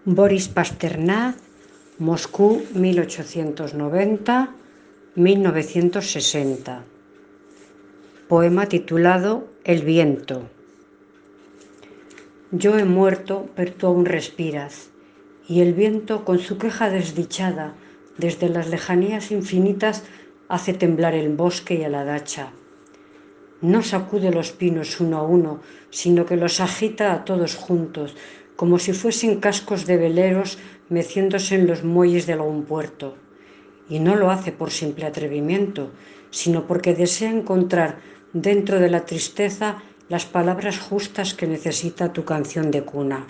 Boris Pasternak, Moscú 1890-1960. Poema titulado El viento. Yo he muerto, pero tú aún respiras, y el viento, con su queja desdichada, desde las lejanías infinitas, hace temblar el bosque y a la dacha. No sacude los pinos uno a uno, sino que los agita a todos juntos, como si fuesen cascos de veleros meciéndose en los muelles de algún puerto. Y no lo hace por simple atrevimiento, sino porque desea encontrar dentro de la tristeza las palabras justas que necesita tu canción de cuna.